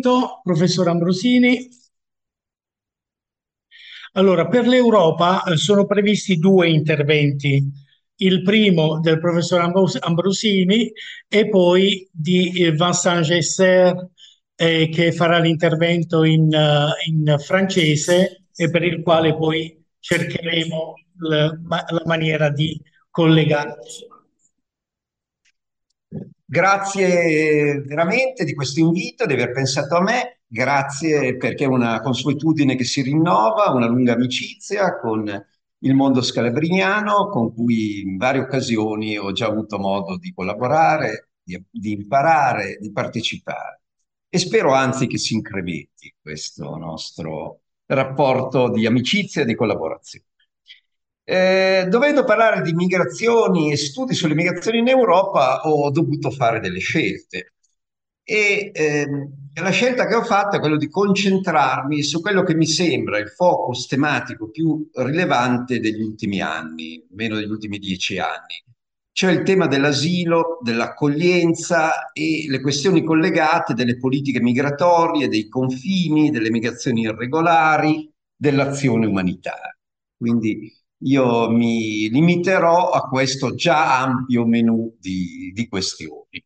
Benvenuto, professor Ambrosini. Allora, per l'Europa sono previsti due interventi, il primo del professor Ambrosini e poi di Vincent Gesser, che farà l'intervento in francese e per il quale poi cercheremo la maniera di collegarci. Grazie veramente di questo invito, di aver pensato a me. Grazie perché è una consuetudine che si rinnova, una lunga amicizia con il mondo scalabriniano, con cui in varie occasioni ho già avuto modo di collaborare, di imparare, di partecipare. E spero anzi che si incrementi questo nostro rapporto di amicizia e di collaborazione. Dovendo parlare di migrazioni e studi sulle migrazioni in Europa, ho dovuto fare delle scelte. La scelta che ho fatto è quella di concentrarmi su quello che mi sembra il focus tematico più rilevante degli ultimi anni, meno degli ultimi 10 anni, cioè il tema dell'asilo, dell'accoglienza e le questioni collegate delle politiche migratorie, dei confini, delle migrazioni irregolari, dell'azione umanitaria. Quindi io mi limiterò a questo già ampio menù di questioni.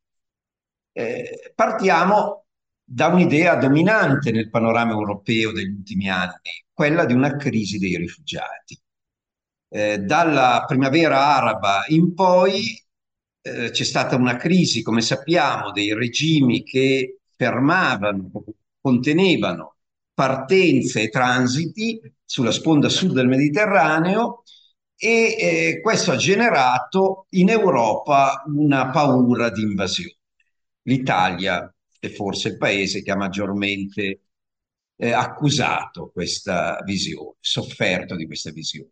Partiamo da un'idea dominante nel panorama europeo degli ultimi anni, quella di una crisi dei rifugiati. Dalla primavera araba in poi c'è stata una crisi, come sappiamo, dei regimi che fermavano, contenevano partenze e transiti sulla sponda sud del Mediterraneo e questo ha generato in Europa una paura di invasione. L'Italia è forse il paese che ha maggiormente accusato questa visione, sofferto di questa visione.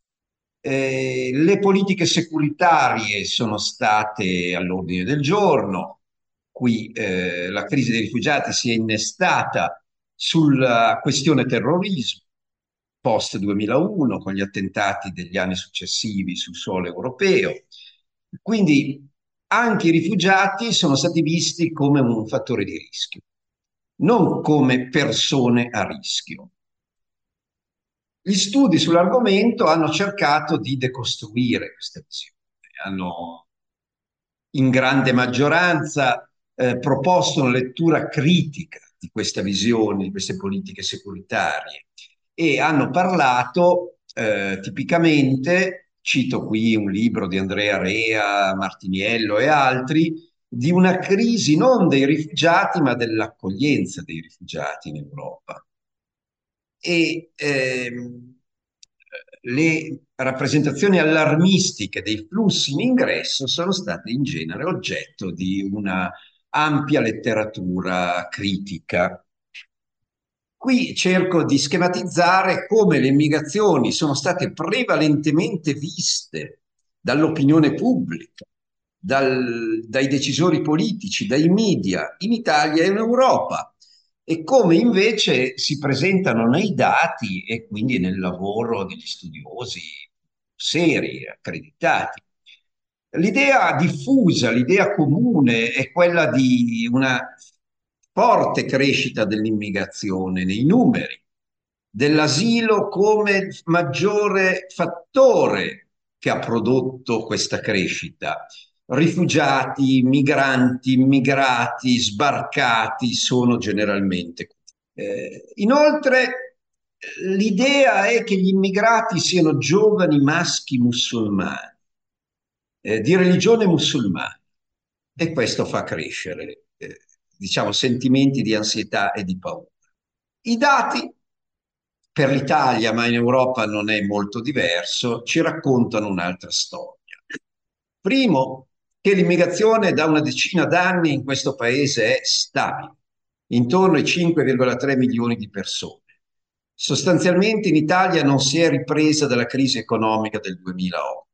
Le politiche securitarie sono state all'ordine del giorno. Qui la crisi dei rifugiati si è innestata sulla questione terrorismo post 2001 con gli attentati degli anni successivi sul suolo europeo. Quindi anche i rifugiati sono stati visti come un fattore di rischio, non come persone a rischio. Gli studi sull'argomento hanno cercato di decostruire questa visione, hanno in grande maggioranza proposto una lettura critica di questa visione, di queste politiche securitarie e hanno parlato tipicamente, cito qui un libro di Andrea Rea, Martiniello e altri, di una crisi non dei rifugiati ma dell'accoglienza dei rifugiati in Europa e le rappresentazioni allarmistiche dei flussi in ingresso sono state in genere oggetto di una ampia letteratura critica. Qui cerco di schematizzare come le migrazioni sono state prevalentemente viste dall'opinione pubblica, dai decisori politici, dai media in Italia e in Europa e come invece si presentano nei dati e quindi nel lavoro degli studiosi seri, accreditati. L'idea diffusa, l'idea comune è quella di una forte crescita dell'immigrazione nei numeri, dell'asilo come maggiore fattore che ha prodotto questa crescita. Rifugiati, migranti, immigrati, sbarcati sono generalmente così. Inoltre, l'idea è che gli immigrati siano giovani maschi musulmani, di religione musulmana, e questo fa crescere, diciamo, sentimenti di ansietà e di paura. I dati per l'Italia, ma in Europa non è molto diverso, ci raccontano un'altra storia. Primo, che l'immigrazione da una decina d'anni in questo paese è stabile, intorno ai 5,3 milioni di persone. Sostanzialmente in Italia non si è ripresa dalla crisi economica del 2008.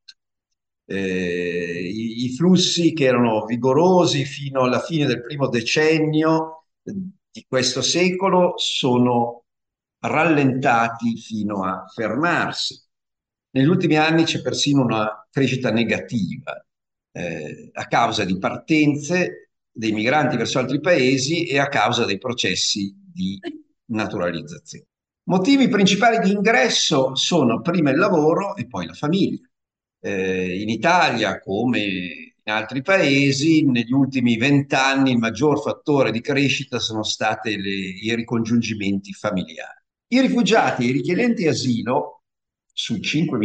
I flussi che erano vigorosi fino alla fine del primo decennio di questo secolo sono rallentati fino a fermarsi. Negli ultimi anni c'è persino una crescita negativa a causa di partenze dei migranti verso altri paesi e a causa dei processi di naturalizzazione. Motivi principali di ingresso sono prima il lavoro e poi la famiglia. In Italia, come in altri paesi, negli ultimi 20 anni il maggior fattore di crescita sono stati i ricongiungimenti familiari. I rifugiati e i richiedenti asilo, su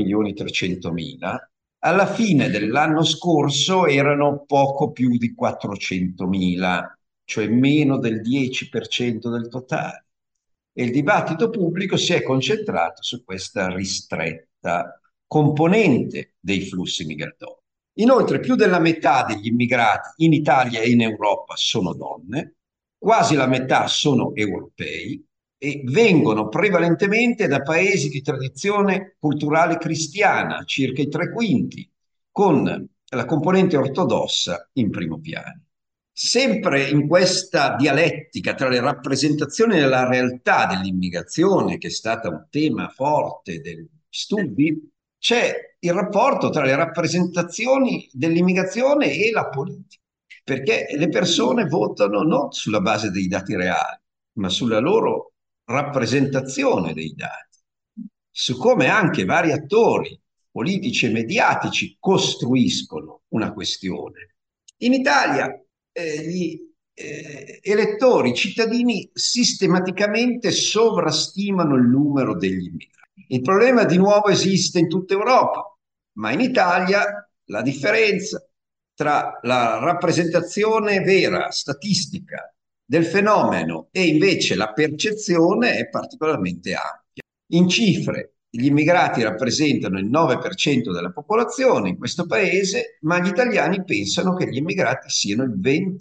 5.300.000, alla fine dell'anno scorso erano poco più di 400.000, cioè meno del 10% del totale. E il dibattito pubblico si è concentrato su questa ristretta componente dei flussi migratori. Inoltre, più della metà degli immigrati in Italia e in Europa sono donne, quasi la metà sono europei e vengono prevalentemente da paesi di tradizione culturale cristiana, circa i 3/5, con la componente ortodossa in primo piano. Sempre in questa dialettica tra le rappresentazioni e la realtà dell'immigrazione, che è stata un tema forte degli studi, c'è il rapporto tra le rappresentazioni dell'immigrazione e la politica, perché le persone votano non sulla base dei dati reali, ma sulla loro rappresentazione dei dati, su come anche vari attori politici e mediatici costruiscono una questione. In Italia gli elettori, i cittadini sistematicamente sovrastimano il numero degli immigrati. Il problema di nuovo esiste in tutta Europa, ma in Italia la differenza tra la rappresentazione vera, statistica del fenomeno e invece la percezione è particolarmente ampia. In cifre, gli immigrati rappresentano il 9% della popolazione in questo paese, ma gli italiani pensano che gli immigrati siano il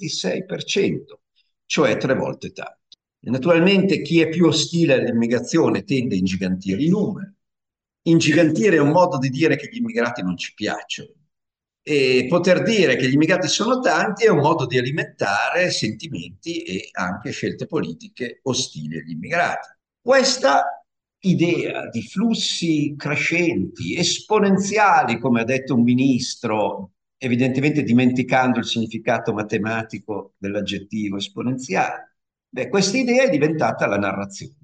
26%, cioè 3 volte tanto. E naturalmente chi è più ostile all'immigrazione tende a ingigantire i numeri. Ingigantire è un modo di dire che gli immigrati non ci piacciono. E poter dire che gli immigrati sono tanti è un modo di alimentare sentimenti e anche scelte politiche ostili agli immigrati. Questa idea di flussi crescenti, esponenziali, come ha detto un ministro, evidentemente dimenticando il significato matematico dell'aggettivo esponenziale, questa idea è diventata la narrazione.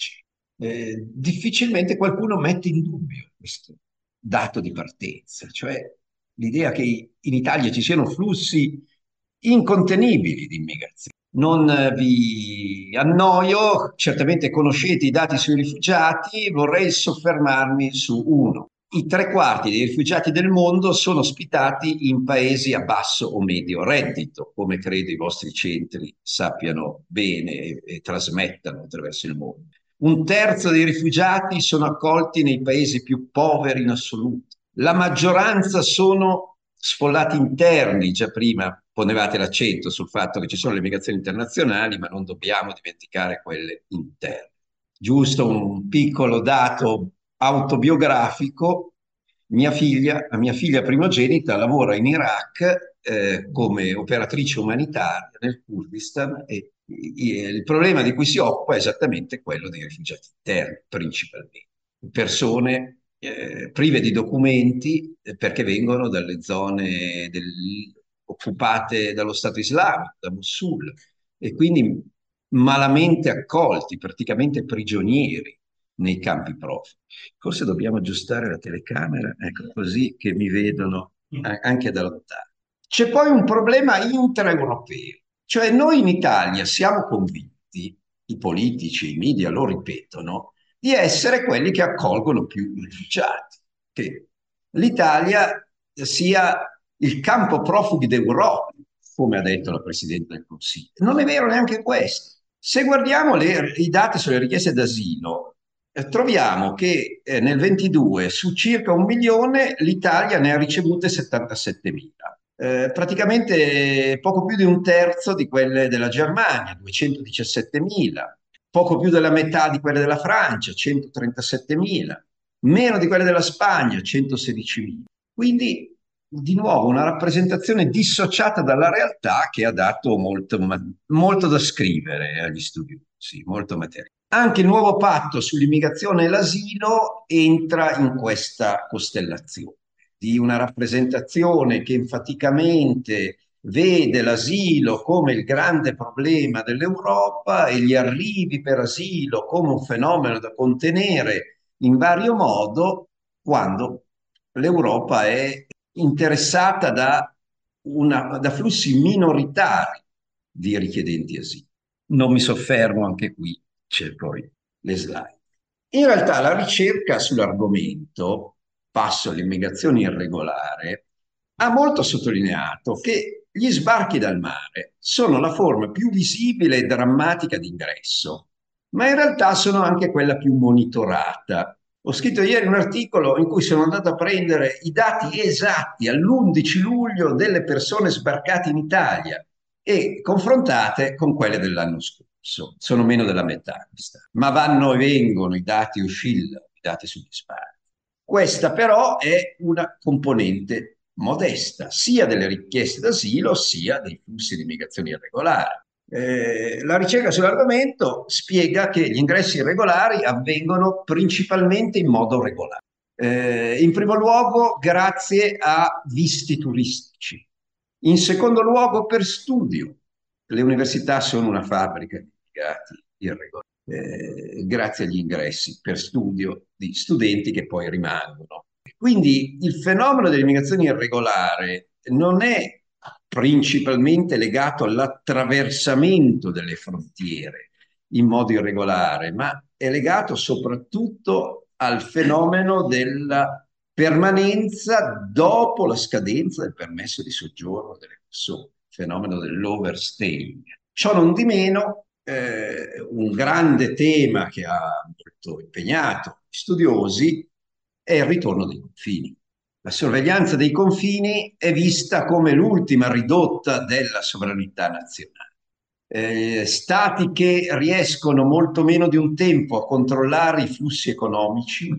Difficilmente qualcuno mette in dubbio questo dato di partenza, cioè l'idea che in Italia ci siano flussi incontenibili di immigrazione. Non vi annoio, certamente conoscete i dati sui rifugiati, vorrei soffermarmi su uno. I 3/4 dei rifugiati del mondo sono ospitati in paesi a basso o medio reddito, come credo i vostri centri sappiano bene e trasmettano attraverso il mondo. 1/3 dei rifugiati sono accolti nei paesi più poveri in assoluto. La maggioranza sono sfollati interni, già prima ponevate l'accento sul fatto che ci sono le migrazioni internazionali, ma non dobbiamo dimenticare quelle interne. Giusto un piccolo dato autobiografico: la mia figlia primogenita lavora in Iraq come operatrice umanitaria nel Kurdistan e il problema di cui si occupa è esattamente quello dei rifugiati interni, principalmente. Persone prive di documenti perché vengono dalle zone occupate dallo Stato islamico, da Mosul, e quindi malamente accolti, praticamente prigionieri nei campi profughi. Forse dobbiamo aggiustare la telecamera, ecco, così che mi vedono anche da lontano. C'è poi un problema intraeuropeo, cioè noi in Italia siamo convinti, i politici, i media lo ripetono, di essere quelli che accolgono più rifugiati, che l'Italia sia il campo profughi d'Europa, come ha detto la Presidente del Consiglio. Non è vero neanche questo. Se guardiamo i dati sulle richieste d'asilo, troviamo che nel 22 su circa 1 milione l'Italia ne ha ricevute 77.000. Praticamente poco più di 1/3 di quelle della Germania, 217.000, poco più della metà di quelle della Francia, 137.000, meno di quelle della Spagna, 116.000. Quindi, di nuovo, una rappresentazione dissociata dalla realtà che ha dato molto da scrivere agli studiosi, molto materiale. Anche il nuovo patto sull'immigrazione e l'asilo entra in questa costellazione di una rappresentazione che enfaticamente vede l'asilo come il grande problema dell'Europa e gli arrivi per asilo come un fenomeno da contenere in vario modo, quando l'Europa è interessata da flussi minoritari di richiedenti asilo. Non mi soffermo anche qui, c'è poi le slide. In realtà la ricerca sull'argomento, passo all'immigrazione irregolare, ha molto sottolineato che gli sbarchi dal mare sono la forma più visibile e drammatica di ingresso, ma in realtà sono anche quella più monitorata. Ho scritto ieri un articolo in cui sono andato a prendere i dati esatti all'11 luglio delle persone sbarcate in Italia e confrontate con quelle dell'anno scorso. Sono meno della metà, ma vanno e vengono, i dati oscillano, i dati sugli sbarchi. Questa però è una componente modesta, sia delle richieste d'asilo, sia dei flussi di migrazione irregolari. La ricerca sull'argomento spiega che gli ingressi irregolari avvengono principalmente in modo regolare. In primo luogo, grazie a visti turistici. In secondo luogo, per studio. Le università sono una fabbrica di immigrati irregolari, grazie agli ingressi per studio di studenti che poi rimangono. Quindi il fenomeno dell'immigrazione irregolare non è principalmente legato all'attraversamento delle frontiere in modo irregolare, ma è legato soprattutto al fenomeno della permanenza dopo la scadenza del permesso di soggiorno delle persone, il fenomeno dell'overstaying. Ciò non di meno, un grande tema che ha molto impegnato gli studiosi è il ritorno dei confini. La sorveglianza dei confini è vista come l'ultima ridotta della sovranità nazionale. Stati che riescono molto meno di un tempo a controllare i flussi economici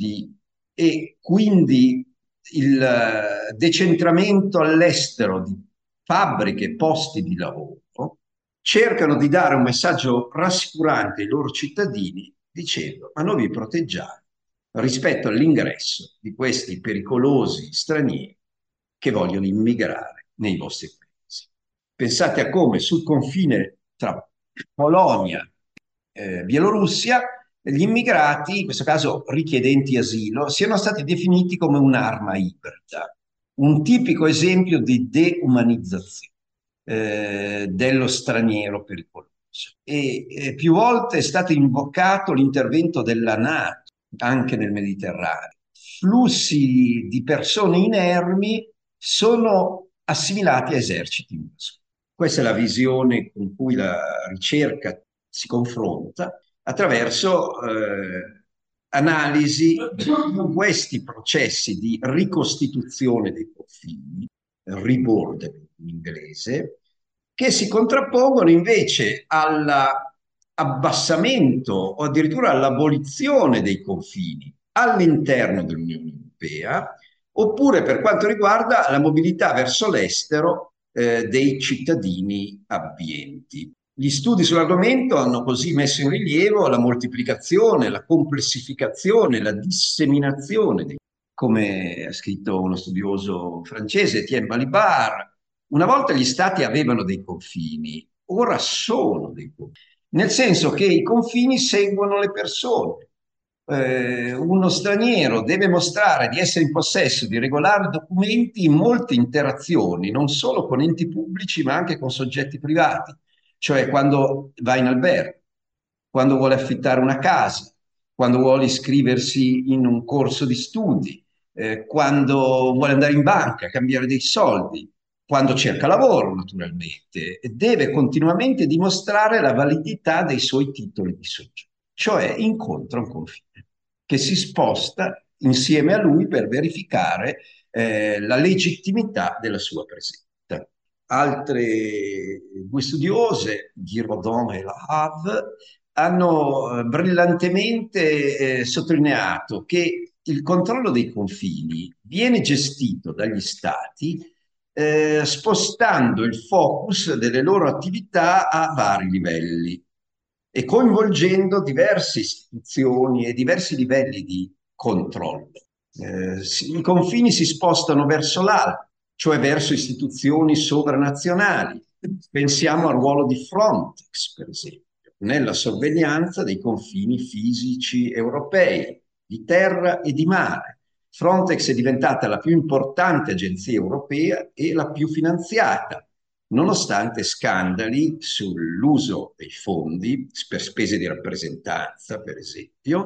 e quindi il decentramento all'estero di fabbriche e posti di lavoro, cercano di dare un messaggio rassicurante ai loro cittadini dicendo: ma noi vi proteggiamo rispetto all'ingresso di questi pericolosi stranieri che vogliono immigrare nei vostri paesi. Pensate a come sul confine tra Polonia e Bielorussia gli immigrati, in questo caso richiedenti asilo, siano stati definiti come un'arma ibrida, un tipico esempio di deumanizzazione dello straniero pericoloso. E più volte è stato invocato l'intervento della NATO anche nel Mediterraneo. Flussi di persone inermi sono assimilati a eserciti invasori. Questa è la visione con cui la ricerca si confronta attraverso analisi di questi processi di ricostituzione dei confini, reborder in inglese, che si contrappongono invece all'abbassamento o addirittura all'abolizione dei confini all'interno dell'Unione Europea, oppure per quanto riguarda la mobilità verso l'estero dei cittadini abbienti. Gli studi sull'argomento hanno così messo in rilievo la moltiplicazione, la complessificazione, la disseminazione, come ha scritto uno studioso francese, Etienne Balibar. Una volta gli stati avevano dei confini, ora sono dei confini, nel senso che i confini seguono le persone. Uno straniero deve mostrare di essere in possesso di regolari documenti in molte interazioni, non solo con enti pubblici, ma anche con soggetti privati, cioè quando va in albergo, quando vuole affittare una casa, quando vuole iscriversi in un corso di studi, quando vuole andare in banca, cambiare dei soldi, quando cerca lavoro, naturalmente, deve continuamente dimostrare la validità dei suoi titoli di soggiorno, cioè incontra un confine che si sposta insieme a lui per verificare la legittimità della sua presenza. Altre due studiose, Giraudon e Lahave, hanno brillantemente sottolineato che il controllo dei confini viene gestito dagli stati spostando il focus delle loro attività a vari livelli e coinvolgendo diverse istituzioni e diversi livelli di controllo. I confini si spostano verso l'alto, cioè verso istituzioni sovranazionali. Pensiamo al ruolo di Frontex, per esempio, nella sorveglianza dei confini fisici europei, di terra e di mare. Frontex è diventata la più importante agenzia europea e la più finanziata, nonostante scandali sull'uso dei fondi per spese di rappresentanza, per esempio,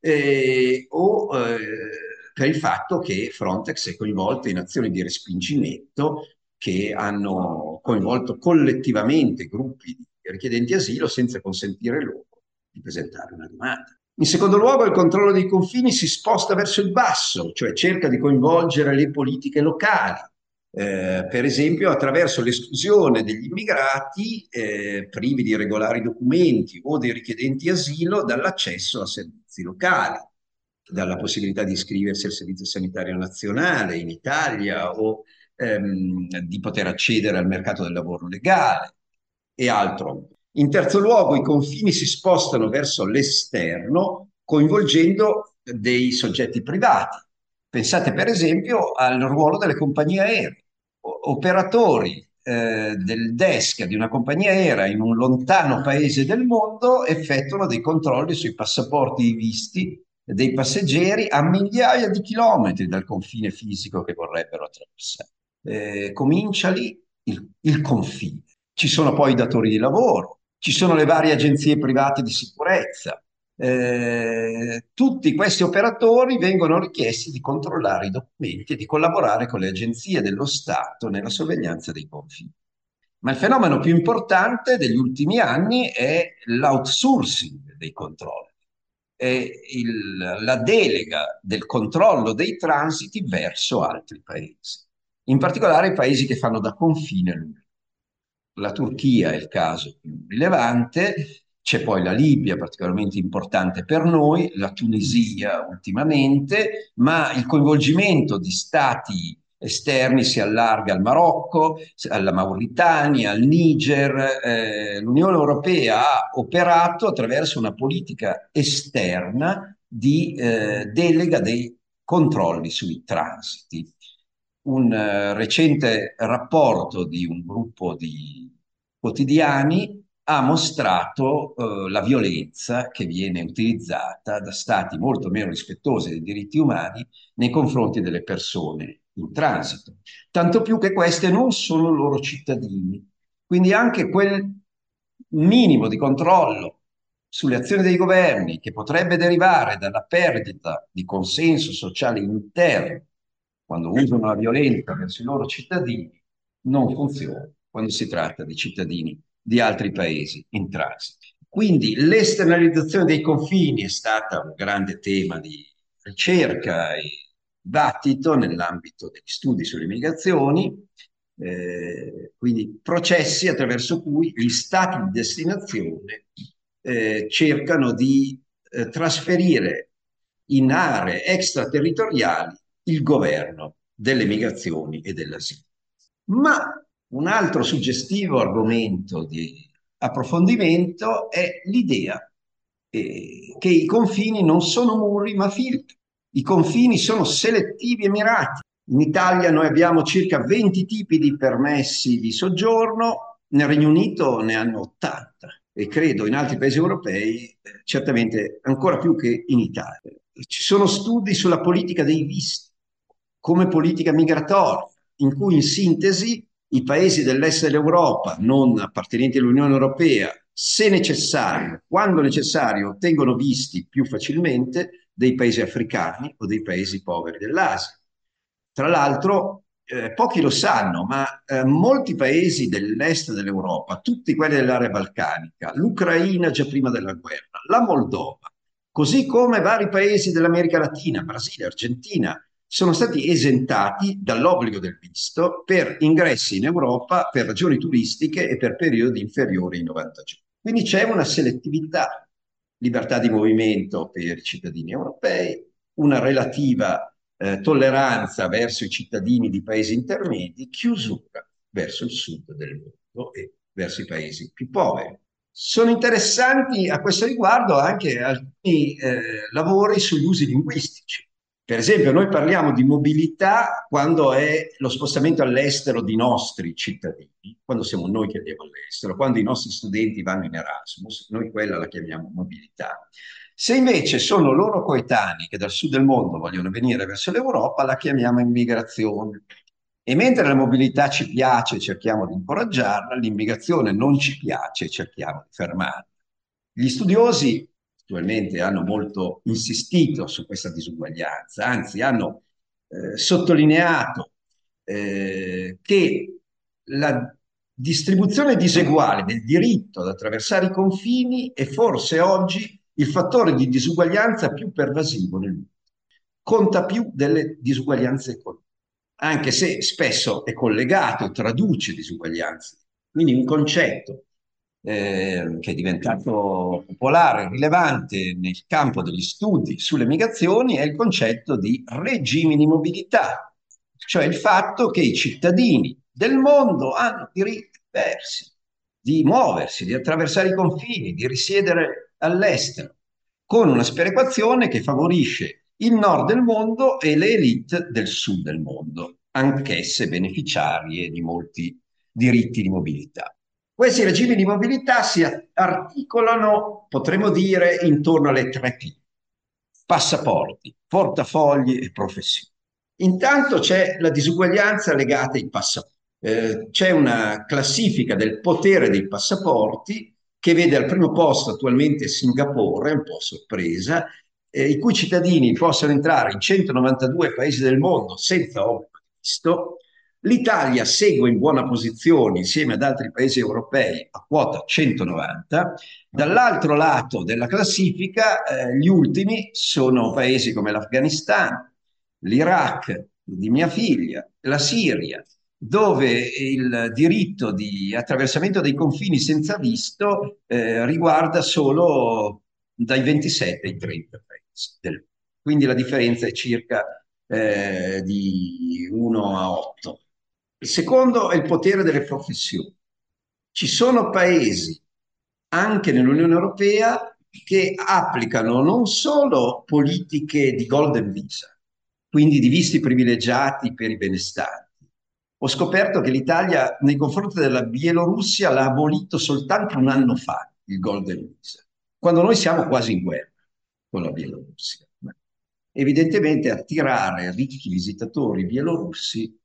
o per il fatto che Frontex è coinvolto in azioni di respingimento che hanno coinvolto collettivamente gruppi di richiedenti asilo senza consentire loro di presentare una domanda. In secondo luogo, il controllo dei confini si sposta verso il basso, cioè cerca di coinvolgere le politiche locali, per esempio attraverso l'esclusione degli immigrati privi di regolari documenti o dei richiedenti asilo dall'accesso a servizi locali, dalla possibilità di iscriversi al Servizio Sanitario Nazionale in Italia o di poter accedere al mercato del lavoro legale e altro. In terzo luogo, i confini si spostano verso l'esterno, coinvolgendo dei soggetti privati. Pensate per esempio al ruolo delle compagnie aeree. Operatori del desk di una compagnia aerea in un lontano paese del mondo effettuano dei controlli sui passaporti visti dei passeggeri a migliaia di chilometri dal confine fisico che vorrebbero attraversare. Comincia lì il confine. Ci sono poi i datori di lavoro, ci sono le varie agenzie private di sicurezza. Tutti questi operatori vengono richiesti di controllare i documenti e di collaborare con le agenzie dello Stato nella sorveglianza dei confini. Ma il fenomeno più importante degli ultimi anni è l'outsourcing dei controlli, è la delega del controllo dei transiti verso altri paesi, in particolare i paesi che fanno da confine all'Unione. La Turchia è il caso più rilevante, c'è poi la Libia, particolarmente importante per noi, la Tunisia ultimamente, ma il coinvolgimento di stati esterni si allarga al Marocco, alla Mauritania, al Niger. L'Unione Europea ha operato attraverso una politica esterna di delega dei controlli sui transiti. Un recente rapporto di un gruppo di quotidiani ha mostrato la violenza che viene utilizzata da stati molto meno rispettosi dei diritti umani nei confronti delle persone in transito. Tanto più che queste non sono loro cittadini. Quindi anche quel minimo di controllo sulle azioni dei governi che potrebbe derivare dalla perdita di consenso sociale interno quando usano la violenza verso i loro cittadini, non funziona quando si tratta di cittadini di altri paesi in transito. Quindi l'esternalizzazione dei confini è stata un grande tema di ricerca e dibattito nell'ambito degli studi sulle migrazioni, quindi processi attraverso cui gli stati di destinazione cercano di trasferire in aree extraterritoriali il governo delle migrazioni e dell'asilo. Ma un altro suggestivo argomento di approfondimento è l'idea che i confini non sono muri ma filtri. I confini sono selettivi e mirati. In Italia noi abbiamo circa 20 tipi di permessi di soggiorno, nel Regno Unito ne hanno 80 e credo in altri paesi europei certamente ancora più che in Italia. Ci sono studi sulla politica dei visti come politica migratoria, in cui in sintesi i paesi dell'est dell'Europa non appartenenti all'Unione Europea, se necessario, quando necessario, ottengono visti più facilmente dei paesi africani o dei paesi poveri dell'Asia. Tra l'altro, pochi lo sanno, ma molti paesi dell'est dell'Europa, tutti quelli dell'area balcanica, l'Ucraina già prima della guerra, la Moldova, così come vari paesi dell'America Latina, Brasile, Argentina, sono stati esentati dall'obbligo del visto per ingressi in Europa per ragioni turistiche e per periodi inferiori ai 90 giorni. Quindi c'è una selettività, libertà di movimento per i cittadini europei, una relativa tolleranza verso i cittadini di paesi intermedi, chiusura verso il sud del mondo e verso i paesi più poveri. Sono interessanti a questo riguardo anche alcuni lavori sugli usi linguistici. Per esempio, noi parliamo di mobilità quando è lo spostamento all'estero di nostri cittadini, quando siamo noi che andiamo all'estero, quando i nostri studenti vanno in Erasmus, noi quella la chiamiamo mobilità. Se invece sono loro coetanei che dal sud del mondo vogliono venire verso l'Europa, la chiamiamo immigrazione. E mentre la mobilità ci piace e cerchiamo di incoraggiarla, l'immigrazione non ci piace e cerchiamo di fermarla. Gli studiosi attualmente hanno molto insistito su questa disuguaglianza, anzi hanno sottolineato che la distribuzione diseguale del diritto ad attraversare i confini è forse oggi il fattore di disuguaglianza più pervasivo nel mondo. Conta più delle disuguaglianze economiche, anche se spesso è collegato, traduce disuguaglianze. Quindi un concetto che è diventato popolare, rilevante nel campo degli studi sulle migrazioni, è il concetto di regimi di mobilità, cioè il fatto che i cittadini del mondo hanno diritti diversi di muoversi, di attraversare i confini, di risiedere all'estero, con una sperequazione che favorisce il nord del mondo e le elite del sud del mondo, anch'esse beneficiarie di molti diritti di mobilità. Questi regimi di mobilità si articolano, potremmo dire, intorno alle 3P: passaporti, portafogli e professioni. Intanto c'è la disuguaglianza legata ai passaporti. C'è una classifica del potere dei passaporti che vede al primo posto attualmente Singapore, un po' sorpresa, i cui cittadini possono entrare in 192 paesi del mondo senza obbligo di visto. L'Italia segue in buona posizione insieme ad altri paesi europei a quota 190. Dall'altro lato della classifica, gli ultimi sono paesi come l'Afghanistan, l'Iraq di mia figlia, la Siria, dove il diritto di attraversamento dei confini senza visto riguarda solo dai 27 ai 30 paesi. Quindi la differenza è circa di 1 a 8. Il secondo è il potere delle professioni. Ci sono paesi, anche nell'Unione Europea, che applicano non solo politiche di golden visa, quindi di visti privilegiati per i benestanti. Ho scoperto che l'Italia, nei confronti della Bielorussia, l'ha abolito soltanto un anno fa, il golden visa, quando noi siamo quasi in guerra con la Bielorussia. Evidentemente attirare ricchi visitatori bielorussi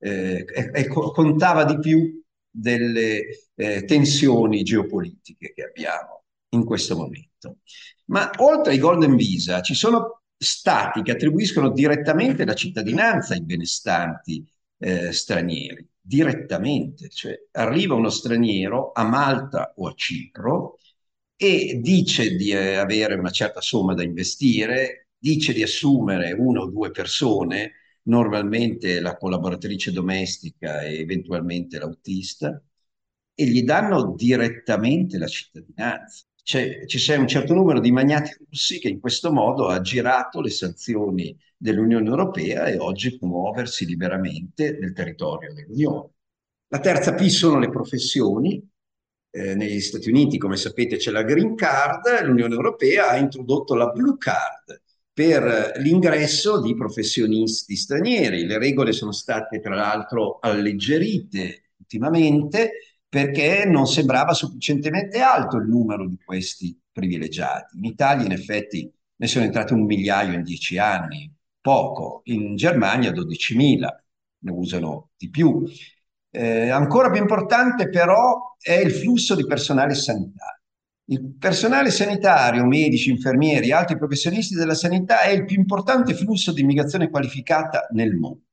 contava di più delle tensioni geopolitiche che abbiamo in questo momento. Ma oltre ai golden visa ci sono stati che attribuiscono direttamente la cittadinanza ai benestanti stranieri, direttamente, cioè arriva uno straniero a Malta o a Cipro e dice di avere una certa somma da investire, dice di assumere una o due persone, normalmente la collaboratrice domestica e eventualmente l'autista, e gli danno direttamente la cittadinanza. C'è un certo numero di magnati russi che in questo modo ha girato le sanzioni dell'Unione Europea e oggi può muoversi liberamente nel territorio dell'Unione. La terza P sono le professioni. Negli Stati Uniti, come sapete, c'è la Green Card, l'Unione Europea ha introdotto la Blue Card per l'ingresso di professionisti stranieri. Le regole sono state tra l'altro alleggerite ultimamente perché non sembrava sufficientemente alto il numero di questi privilegiati. In Italia, in effetti, ne sono entrati 1 migliaio in 10 anni, poco. In Germania 12.000, ne usano di più. Ancora più importante però è il flusso di personale sanitario. Il personale sanitario, medici, infermieri, altri professionisti della sanità è il più importante flusso di immigrazione qualificata nel mondo.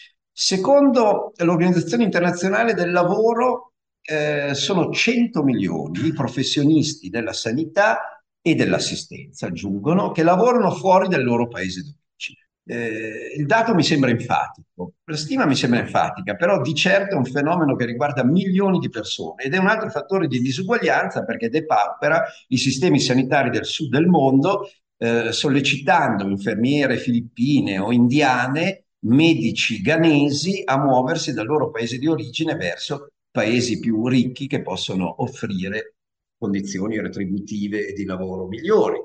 Secondo l'Organizzazione Internazionale del Lavoro, sono 100 milioni i professionisti della sanità e dell'assistenza, aggiungono, che lavorano fuori dal loro paese d'origine. Il dato mi sembra enfatico, la stima mi sembra enfatica, però di certo è un fenomeno che riguarda milioni di persone ed è un altro fattore di disuguaglianza perché depaupera i sistemi sanitari del sud del mondo, sollecitando infermiere filippine o indiane, medici ghanesi a muoversi dal loro paese di origine verso paesi più ricchi che possono offrire condizioni retributive e di lavoro migliori.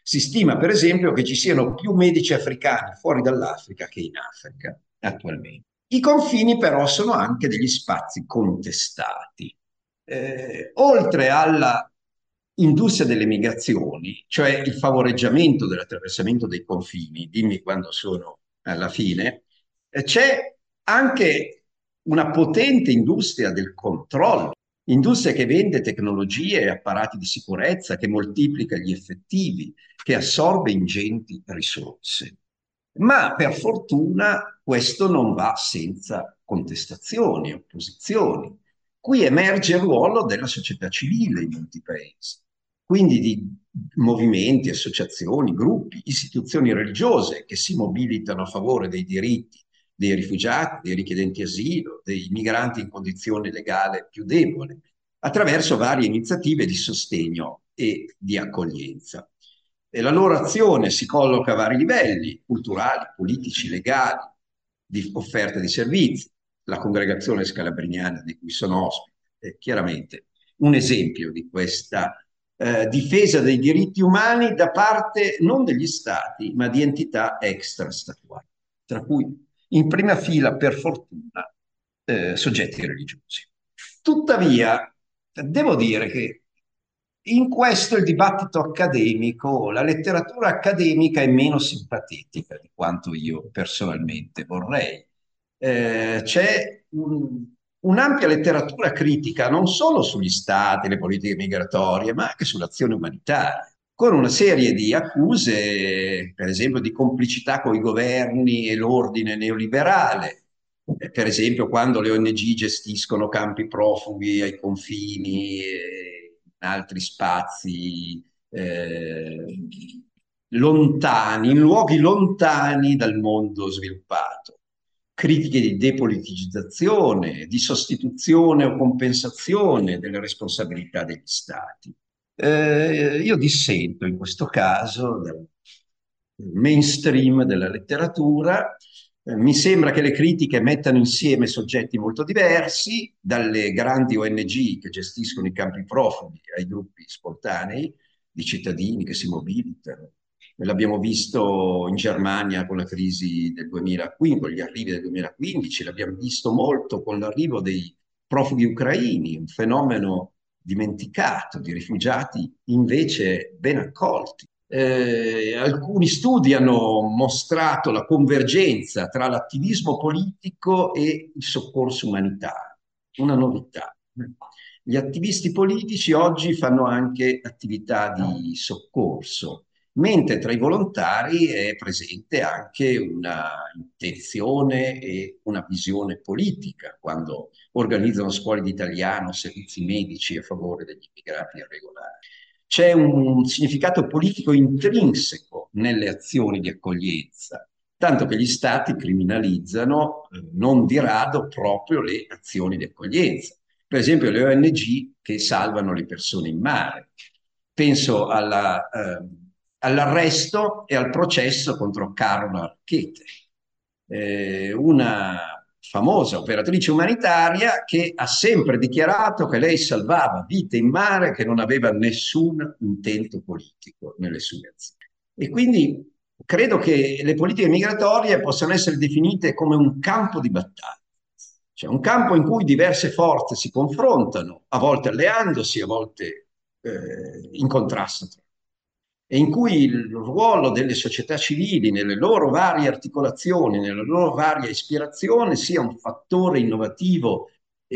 Si stima, per esempio, che ci siano più medici africani fuori dall'Africa che in Africa attualmente. I confini però sono anche degli spazi contestati. Oltre alla industria delle migrazioni, cioè il favoreggiamento dell'attraversamento dei confini, dimmi quando sono alla fine, c'è anche una potente industria del controllo, industria che vende tecnologie e apparati di sicurezza, che moltiplica gli effettivi, che assorbe ingenti risorse. Ma per fortuna questo non va senza contestazioni, opposizioni. Qui emerge il ruolo della società civile in molti paesi, quindi di movimenti, associazioni, gruppi, istituzioni religiose che si mobilitano a favore dei diritti dei rifugiati, dei richiedenti asilo, dei migranti in condizione legale più debole, attraverso varie iniziative di sostegno e di accoglienza. E la loro azione si colloca a vari livelli, culturali, politici, legali, di offerta di servizi. La congregazione scalabriniana di cui sono ospite è chiaramente un esempio di questa difesa dei diritti umani da parte non degli stati, ma di entità extrastatuali, tra cui in prima fila, per fortuna, soggetti religiosi. Tuttavia, devo dire che in questo il dibattito accademico, la letteratura accademica è meno simpatetica di quanto io personalmente vorrei. C'è un'ampia letteratura critica non solo sugli stati, le politiche migratorie, ma anche sull'azione umanitaria, con una serie di accuse, per esempio, di complicità con i governi e l'ordine neoliberale. Per esempio, quando le ONG gestiscono campi profughi ai confini, in altri spazi lontani, in luoghi lontani dal mondo sviluppato. Critiche di depoliticizzazione, di sostituzione o compensazione delle responsabilità degli stati. Io dissento in questo caso dal mainstream della letteratura. Mi sembra che le critiche mettano insieme soggetti molto diversi, dalle grandi ONG che gestiscono i campi profughi ai gruppi spontanei di cittadini che si mobilitano. L'abbiamo visto in Germania con la crisi del 2015, con gli arrivi del 2015, l'abbiamo visto molto con l'arrivo dei profughi ucraini, un fenomeno dimenticato di rifugiati invece ben accolti. Alcuni studi hanno mostrato la convergenza tra l'attivismo politico e il soccorso umanitario, una novità. Gli attivisti politici oggi fanno anche attività di soccorso, mentre tra i volontari è presente anche una intenzione e una visione politica quando organizzano scuole di italiano, servizi medici a favore degli immigrati irregolari. C'è un significato politico intrinseco nelle azioni di accoglienza, tanto che gli stati criminalizzano non di rado proprio le azioni di accoglienza. Per esempio le ONG che salvano le persone in mare. Penso all'arresto e al processo contro Carola Archete, una famosa operatrice umanitaria che ha sempre dichiarato che lei salvava vite in mare, che non aveva nessun intento politico nelle sue azioni. E quindi credo che le politiche migratorie possano essere definite come un campo di battaglia, cioè un campo in cui diverse forze si confrontano, a volte alleandosi, a volte in contrasto tra e in cui il ruolo delle società civili nelle loro varie articolazioni, nelle loro varie ispirazioni sia un fattore innovativo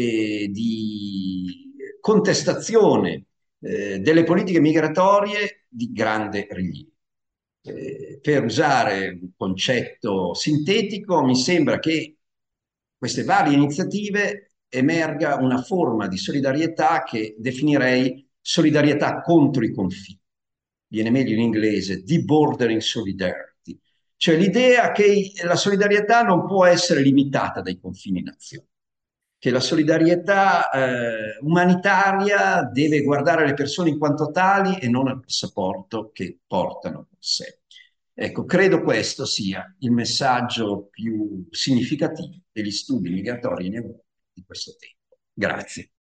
di contestazione delle politiche migratorie di grande rilievo. Per usare un concetto sintetico, mi sembra che queste varie iniziative emerga una forma di solidarietà che definirei solidarietà contro i confini. Viene meglio in inglese, debordering solidarity, cioè l'idea che la solidarietà non può essere limitata dai confini nazionali, che la solidarietà umanitaria deve guardare le persone in quanto tali e non al passaporto che portano con sé. Ecco, credo questo sia il messaggio più significativo degli studi migratori in Europa di questo tempo. Grazie.